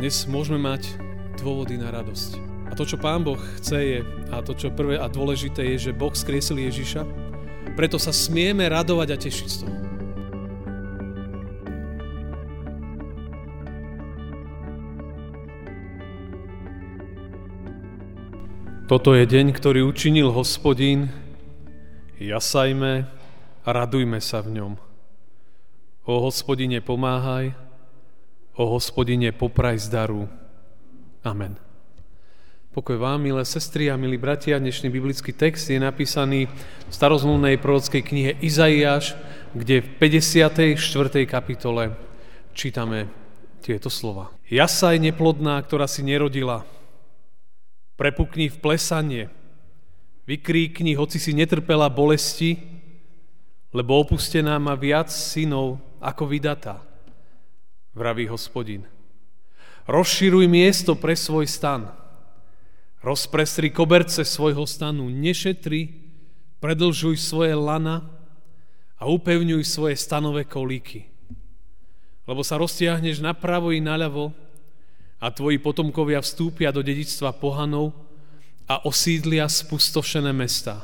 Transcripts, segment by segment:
Dnes môžeme mať dôvody na radosť. A to, čo Pán Boh chce je, a to, čo prvé a dôležité je, že Boh skriesil Ježiša, preto sa smieme radovať a tešiť z toho. Toto je deň, ktorý učinil Hospodín, jasajme a radujme sa v ňom. O Hospodine, pomáhaj, o Hospodine, popraj zdaru. Amen. Pokoj vám, milé sestry a milí bratia. Dnešný biblický text je napísaný v starozmluvnej prorockej knihe Izaiáš, kde v 54. kapitole čítame tieto slova. Jasaj, neplodná, ktorá si nerodila, prepukni v plesanie, vykríkni, hoci si netrpela bolesti, lebo opustená má viac synov ako vydatá, vraví Hospodin. Rozširuj miesto pre svoj stan, rozprestri koberce svojho stanu, nešetri, predlžuj svoje lana a upevňuj svoje stanové kolíky. Lebo sa roztiahneš napravo i naľavo a tvoji potomkovia vstúpia do dedičstva pohanov a osídlia spustošené mestá.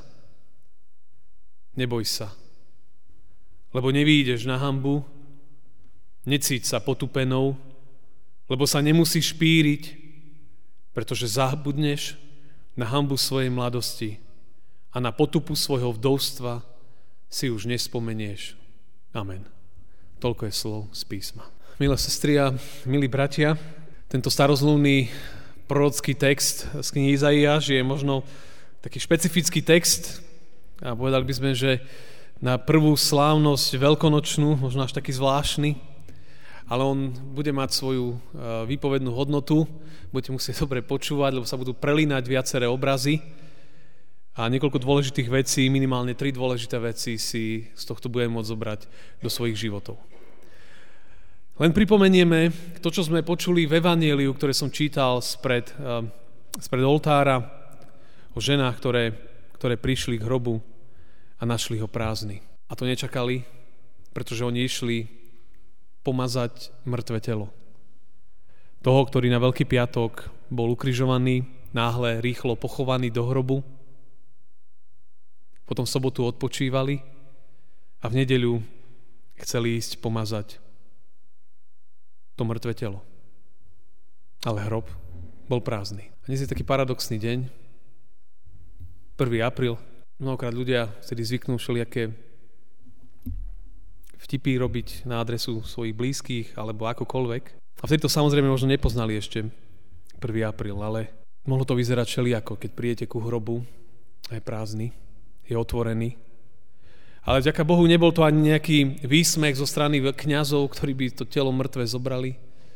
Neboj sa, lebo nevyjdeš na hanbu, necíť sa potupenou, lebo sa nemusíš špíriť, pretože zabudneš na hanbu svojej mladosti a na potupu svojho vdovstva si už nespomenieš. Amen. Toľko je slov z písma. Milé sestry a milí bratia, tento starozmluvný prorocký text z knihy Izaiáš je možno taký špecifický text a povedali by sme, že na prvú slávnosť veľkonočnú, možno až taký zvláštny, ale on bude mať svoju výpovednú hodnotu, budete musieť dobre počúvať, lebo sa budú prelínať viaceré obrazy a niekoľko dôležitých vecí, minimálne 3 dôležité veci si z tohto budeme môcť zobrať do svojich životov. Len pripomenieme to, čo sme počuli v Evanjeliu, ktoré som čítal spred oltára, o ženách, ktoré prišli k hrobu a našli ho prázdny. A to nečakali, pretože oni išli pomazať mŕtve telo. Toho, ktorý na Veľký piatok bol ukrižovaný, náhle, rýchlo pochovaný do hrobu. Potom v sobotu odpočívali a v nedeľu chceli ísť pomazať to mŕtve telo. Ale hrob bol prázdny. A dnes je taký paradoxný deň, 1. apríl. Mnohokrát ľudia vtedy zvyknú všelijaké vtipy robiť na adresu svojich blízkych alebo akokoľvek. A vtedy to samozrejme možno nepoznali ešte 1. apríl, ale mohlo to vyzerať všelijako, keď prídete ku hrobu a je prázdny, je otvorený. Ale vďaka Bohu nebol to ani nejaký výsmech zo strany kňazov, ktorí by to telo mŕtve zobrali,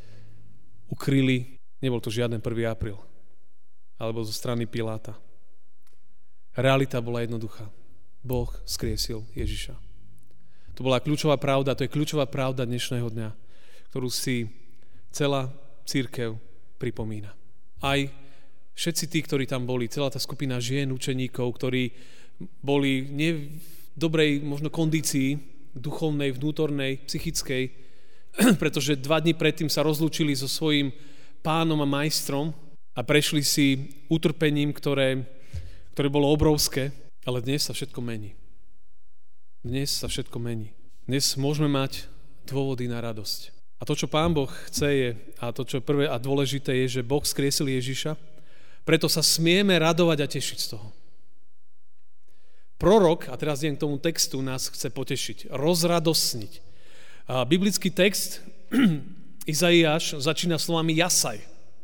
ukryli. Nebol to žiaden 1. apríl. Alebo zo strany Piláta. Realita bola jednoduchá. Boh skriesil Ježiša. To bola kľúčová pravda, to je kľúčová pravda dnešného dňa, ktorú si celá cirkev pripomína. Aj všetci tí, ktorí tam boli, celá tá skupina žien, učeníkov, ktorí boli nie v dobrej možno kondícii, duchovnej, vnútornej, psychickej, pretože 2 dni predtým sa rozlúčili so svojím pánom a majstrom a prešli si utrpením, ktoré bolo obrovské, ale dnes sa všetko mení. Dnes sa všetko mení. Dnes môžeme mať dôvody na radosť. A to, čo Pán Boh chce je, a to, čo prvé a dôležité je, že Boh skriesil Ježiša, preto sa smieme radovať a tešiť z toho. Prorok, a teraz idem k tomu textu, nás chce potešiť, rozradosniť. A biblický text Izaiáš začína slovami jasaj.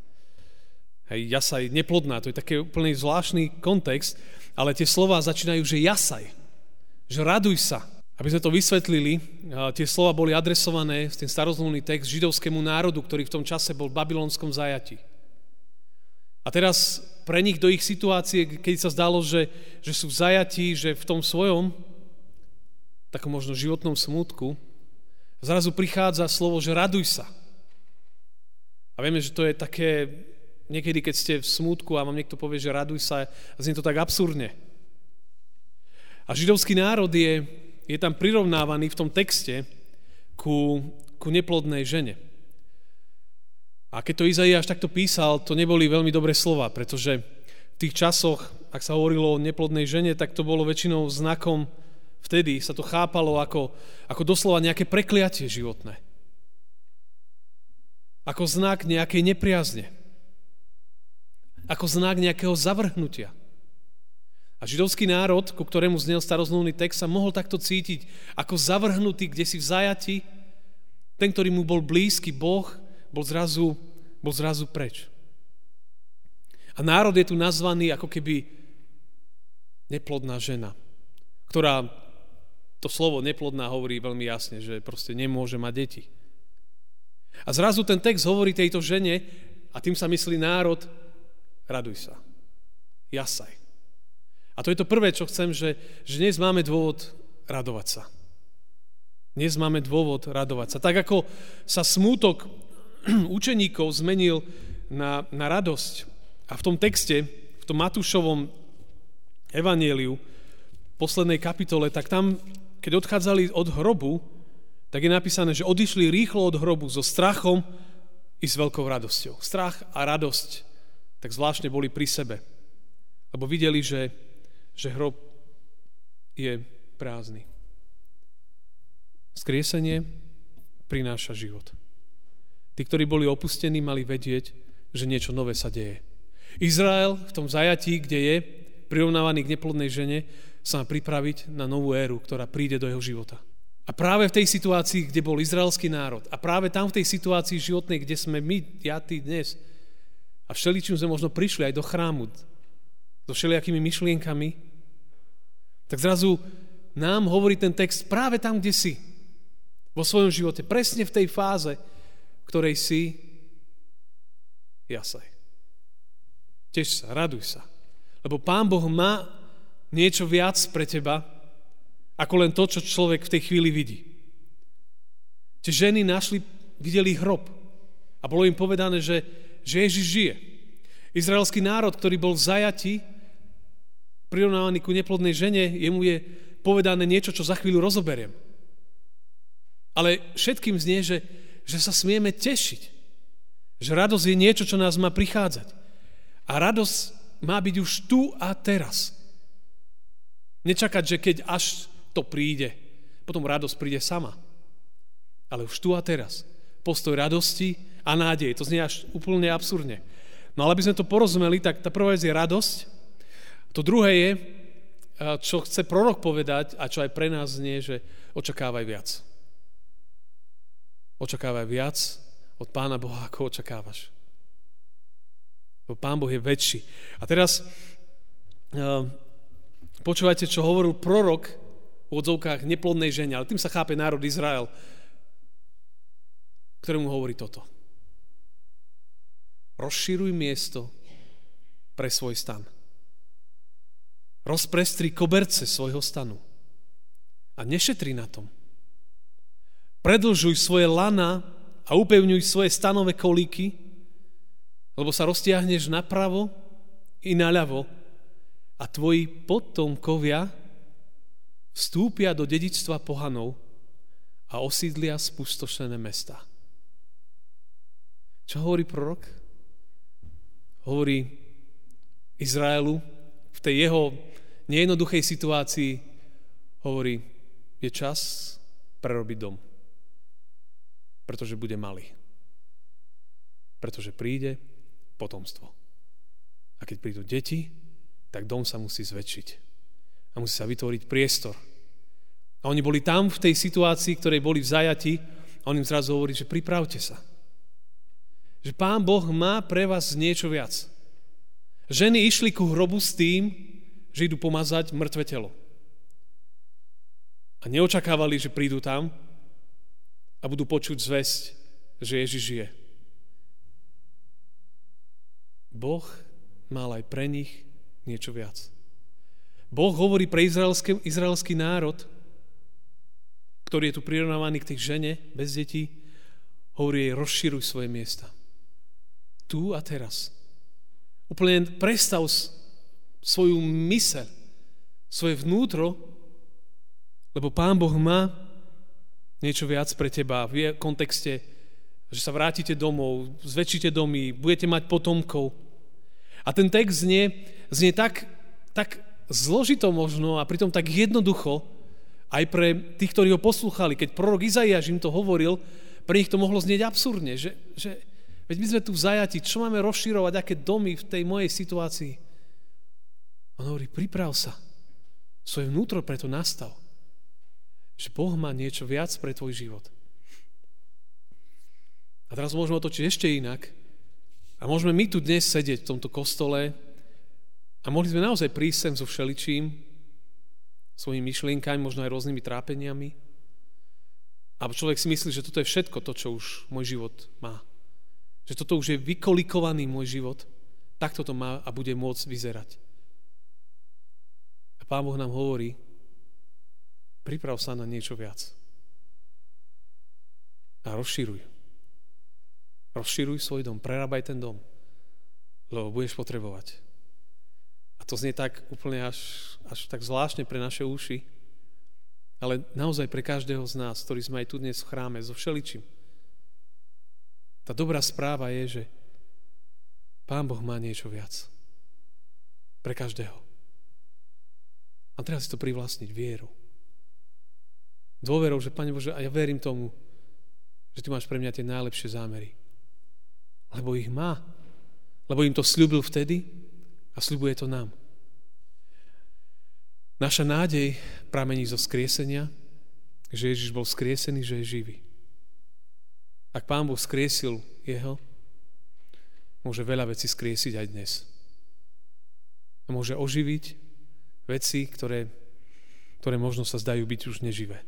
Hej, jasaj, neplodná, to je taký úplne zvláštny kontext, ale tie slová začínajú, že jasaj. Že raduj sa. Aby sme to vysvetlili, tie slova boli adresované, ten starozmluvný text, židovskému národu, ktorý v tom čase bol v babylonskom zajatí. A teraz pre nich do ich situácie, keď sa zdalo, že sú v zajatí, že v tom svojom takom možno životnom smútku, zrazu prichádza slovo, že raduj sa. A vieme, že to je také, niekedy keď ste v smútku a vám niekto povie, že raduj sa, a znie to tak absurdne. A židovský národ je tam prirovnávaný v tom texte ku neplodnej žene. A keď to Izaiáš takto písal, to neboli veľmi dobré slova, pretože v tých časoch, ak sa hovorilo o neplodnej žene, tak to bolo väčšinou znakom, vtedy sa to chápalo ako doslova nejaké prekliatie životné. Ako znak nejakej nepriazne. Ako znak nejakého zavrhnutia. A židovský národ, ku ktorému znel starozmluvný text, sa mohol takto cítiť ako zavrhnutý, kde si v zajati. Ten, ktorý mu bol blízky, Boh, bol zrazu preč. A národ je tu nazvaný ako keby neplodná žena, ktorá, to slovo neplodná hovorí veľmi jasne, že proste nemôže mať deti. A zrazu ten text hovorí tejto žene, a tým sa myslí národ, raduj sa, jasaj. A to je to prvé, čo chcem, že dnes máme dôvod radovať sa. Dnes máme dôvod radovať sa. Tak ako sa smútok učeníkov zmenil na radosť. A v tom texte, v tom Matúšovom evanjeliu, v poslednej kapitole, tak tam, keď odchádzali od hrobu, tak je napísané, že odišli rýchlo od hrobu so strachom i s veľkou radosťou. Strach a radosť tak zvláštne boli pri sebe, lebo videli, že hrob je prázdny. Vzkriesenie prináša život. Tí, ktorí boli opustení, mali vedieť, že niečo nové sa deje. Izrael v tom zajatí, kde je, prirovnávaný k neplodnej žene, sa má pripraviť na novú éru, ktorá príde do jeho života. A práve v tej situácii, kde bol izraelský národ, a práve tam v tej situácii životnej, kde sme my, ja, ty dnes, a všeličím sme možno prišli aj do chrámu, so všelijakými myšlienkami, tak zrazu nám hovorí ten text práve tam, kde si, vo svojom živote, presne v tej fáze, ktorej si, jasaj. Teš sa, raduj sa. Lebo Pán Boh má niečo viac pre teba, ako len to, čo človek v tej chvíli vidí. Tie ženy videli hrob a bolo im povedané, že Ježiš žije. Izraelský národ, ktorý bol v zajati, prirovnávaný ku neplodnej žene, jemu je povedané niečo, čo za chvíľu rozoberiem. Ale všetkým znie, že sa smieme tešiť. Že radosť je niečo, čo nás má prichádzať. A radosť má byť už tu a teraz. Nečakať, že keď až to príde, potom radosť príde sama. Ale už tu a teraz. Postoj radosti a nádej. To znie až úplne absurdne. No ale aby sme to porozumeli, tak tá prvá vec je radosť. To druhé je, čo chce prorok povedať a čo aj pre nás znie, že očakávaj viac. Očakávaj viac od Pána Boha, ako očakávaš. Lebo Pán Boh je väčší. A teraz počúvajte, čo hovoril prorok v odzovkách neplodnej žene, ale tým sa chápe národ Izrael, ktorému hovorí toto. Rozširuj miesto pre svoj stan. Rozprestri koberce svojho stanu. A nešetri na tom. Predlžuj svoje lana a upevňuj svoje stanové kolíky, lebo sa roztiahneš napravo i naľavo a tvoji potomkovia vstúpia do dedičstva pohanov a osídlia spustošené mestá. Čo hovorí prorok? Hovorí Izraelu v tej jeho nejednoduchej situácii, hovorí, je čas prerobiť dom. Pretože bude malý. Pretože príde potomstvo. A keď prídu deti, tak dom sa musí zväčšiť. A musí sa vytvoriť priestor. A oni boli tam v tej situácii, ktorej boli v zajati, a on im zrazu hovorí, že pripravte sa. Že Pán Boh má pre vás niečo viac. Ženy išli ku hrobu s tým, že idú pomazať mŕtve telo. A neočakávali, že prídu tam a budú počuť zvesť, že Ježiš žije. Boh mal aj pre nich niečo viac. Boh hovorí pre izraelský národ, ktorý je tu prirovnávaný k tej žene bez detí, hovorí jej, rozširuj svoje miesta. Tu a teraz. Úplne prestav svoju myseľ, svoje vnútro, lebo Pán Boh má niečo viac pre teba v kontexte že sa vrátite domov, zväčšíte domy, budete mať potomkov. A ten text znie tak zložito možno a pritom tak jednoducho aj pre tých, ktorí ho poslúchali. Keď prorok Izaiáš im to hovoril, pre nich to mohlo znieť absurdne, že veď my sme tu v zajati, čo máme rozširovať, aké domy v tej mojej situácii. On hovorí, priprav sa, svoje vnútro preto nastav, že Boh má niečo viac pre tvoj život. A teraz môžeme otočiť ešte inak a môžeme my tu dnes sedieť v tomto kostole a mohli sme naozaj prísť sem so všeličím, svojimi myšlienkami, možno aj rôznymi trápeniami. A človek si myslí, že toto je všetko to, čo už môj život má. Že toto už je vykolikovaný môj život. Takto to má a bude môcť vyzerať. A Pán Boh nám hovorí, priprav sa na niečo viac. A rozširuj. Rozširuj svoj dom, prerábaj ten dom, lebo budeš potrebovať. A to znie tak úplne až tak zvláštne pre naše uši, ale naozaj pre každého z nás, ktorý sme aj tu dnes v chráme, so všeličím. Tá dobrá správa je, že Pán Boh má niečo viac. Pre každého. A treba si to privlastniť vierou. Dôverou, že Pane Bože, a ja verím tomu, že Ty máš pre mňa tie najlepšie zámery. Lebo ich má. Lebo im to sľúbil vtedy a sľubuje to nám. Naša nádej pramení zo skriesenia, že Ježiš bol skriesený, že je živý. Ak Pán Boh skriesil jeho, môže veľa vecí skriesiť aj dnes. A môže oživiť veci, ktoré možno sa zdajú byť už neživé.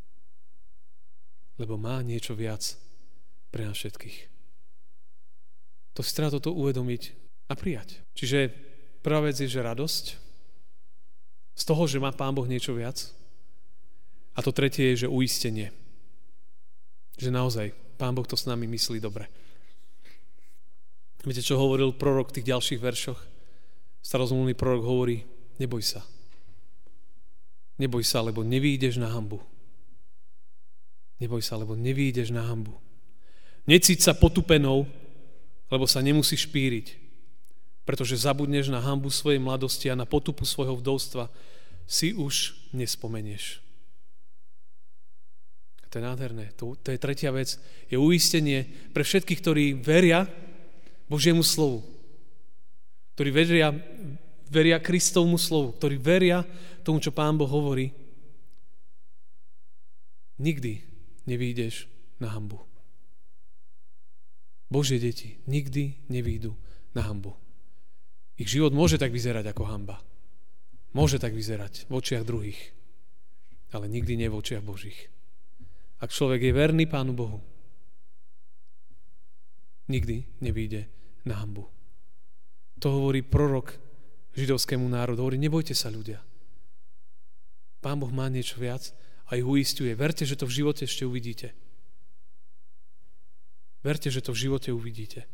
Lebo má niečo viac pre nás všetkých. To si treba toto uvedomiť a prijať. Čiže prvá vec je, že radosť z toho, že má Pán Boh niečo viac. A to tretie je, že uistenie. Že naozaj Pán Boh to s nami myslí dobre. Viete, čo hovoril prorok v tých ďalších veršoch? Starozmluvný prorok hovorí, neboj sa. Neboj sa, lebo nevyjdeš na hanbu. Neboj sa, lebo nevyjdeš na hanbu. Necíť sa potupenou, lebo sa nemusíš špíriť, pretože zabudneš na hanbu svojej mladosti a na potupu svojho vdovstva si už nespomenieš. To je nádherné. To je tretia vec. Je uistenie pre všetkých, ktorí veria Božiemu slovu. Ktorí veria Kristovmu slovu. Ktorí veria tomu, čo Pán Boh hovorí. Nikdy nevyjdeš na hanbu. Božie deti nikdy nevyjdú na hanbu. Ich život môže tak vyzerať ako hanba. Môže tak vyzerať v očiach druhých, ale nikdy nie v očiach Božích. Ak človek je verný Pánu Bohu, nikdy nevyjde na hanbu. To hovorí prorok židovskému národu. Hovorí, nebojte sa ľudia. Pán Boh má niečo viac a ich uisťuje. Verte, že to v živote ešte uvidíte. Verte, že to v živote uvidíte.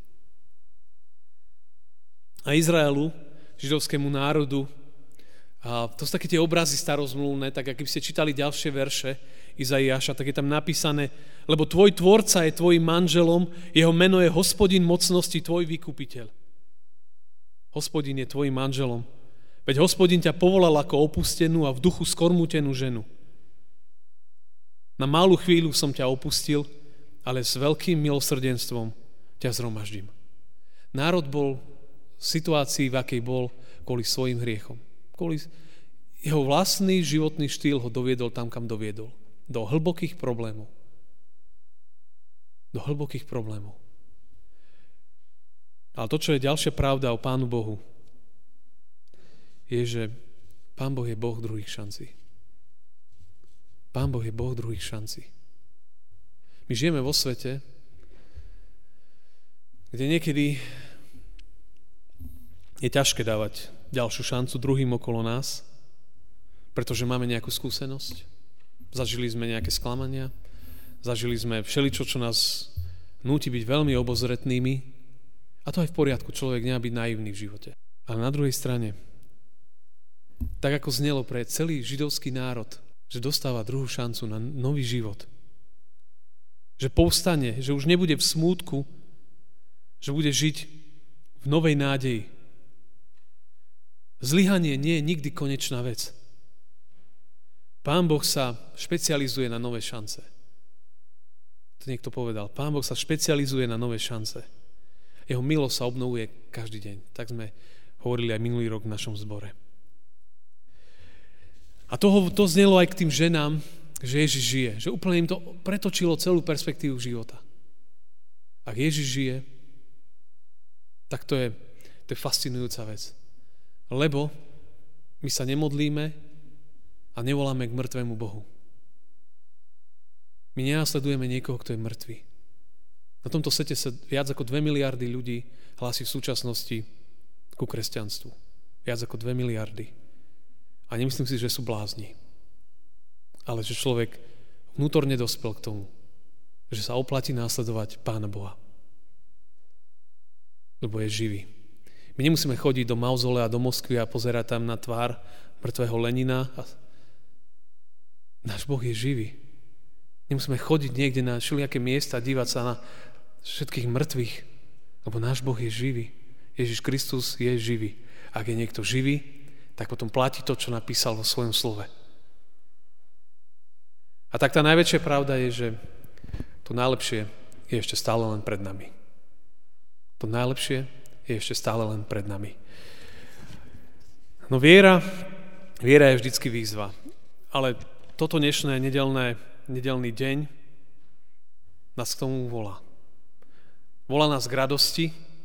A Izraelu, židovskému národu, a to sú také tie obrazy starozmluvné, tak ak by ste čítali ďalšie verše Izaiáša, tak je tam napísané, lebo tvoj tvorca je tvojim manželom, jeho meno je Hospodin mocnosti, tvoj vykupiteľ. Hospodin je tvojim manželom. Veď Hospodin ťa povolal ako opustenú a v duchu skormútenú ženu. Na malú chvíľu som ťa opustil, ale s veľkým milosrdenstvom ťa zhromaždím. Národ bol v situácii, v akej bol, kvôli svojim hriechom. Kvôli jeho vlastný životný štýl ho doviedol tam, kam doviedol. Do hlbokých problémov. Do hlbokých problémov. Ale to, čo je ďalšia pravda o Pánu Bohu, je, že Pán Boh je Boh druhých šancí. Pán Boh je Boh druhých šancí. My žijeme vo svete, kde niekedy je ťažké dávať ďalšiu šancu druhým okolo nás, pretože máme nejakú skúsenosť, zažili sme nejaké sklamania, zažili sme všeličo, čo nás núti byť veľmi obozretnými, a to aj v poriadku, človek nemá byť naivný v živote. Ale na druhej strane, tak ako znelo pre celý židovský národ, že dostáva druhú šancu na nový život, Že povstane, že už nebude v smútku, že bude žiť v novej nádeji. Zlyhanie nie je nikdy konečná vec. Pán Boh sa špecializuje na nové šance. To niekto povedal. Pán Boh sa špecializuje na nové šance. Jeho milosť sa obnovuje každý deň. Tak sme hovorili aj minulý rok v našom zbore. A to znelo aj k tým ženám, že Ježiš žije. Že úplne im to pretočilo celú perspektívu života. Ak Ježiš žije, tak to je fascinujúca vec. Lebo my sa nemodlíme a nevoláme k mŕtvemu Bohu. My nenásledujeme niekoho, kto je mŕtvý. Na tomto svete sa viac ako 2 miliardy ľudí hlási v súčasnosti ku kresťanstvu. Viac ako 2 miliardy. A nemyslím si, že sú blázni. Ale že človek vnútorne dospel k tomu, že sa oplatí následovať Pána Boha. Lebo je živý. My nemusíme chodiť do mauzolea, do Moskvy a pozerať tam na tvár mŕtvého Lenina. Náš Boh je živý. Nemusíme chodiť niekde na všelijaké miesta a dívať sa na všetkých mŕtvych, lebo náš Boh je živý. Ježiš Kristus je živý. Ak je niekto živý, tak potom platí to, čo napísal vo svojom slove. A tak tá najväčšia pravda je, že to najlepšie je ešte stále len pred nami. To najlepšie je ešte stále len pred nami. No viera je vždycky výzva. Ale toto dnešné nedeľný deň nás k tomu volá. Volá nás k radosti,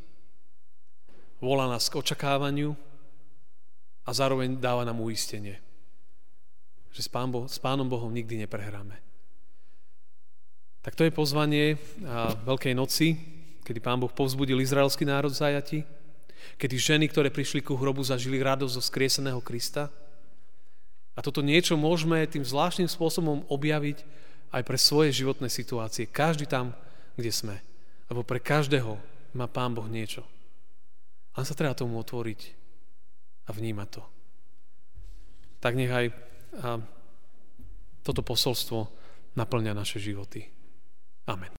volá nás k očakávaniu a zároveň dáva nám uistenie, že s Pánom Bohom nikdy neprehráme. Tak to je pozvanie Veľkej noci, kedy Pán Boh povzbudil izraelský národ v zajatí, kedy ženy, ktoré prišli ku hrobu, zažili radosť zo skrieseného Krista. A toto niečo môžeme tým zvláštnym spôsobom objaviť aj pre svoje životné situácie. Každý tam, kde sme. Lebo pre každého má Pán Boh niečo. Len sa treba tomu otvoriť a vnímať to. Tak nech aj toto posolstvo naplňa naše životy. Amen.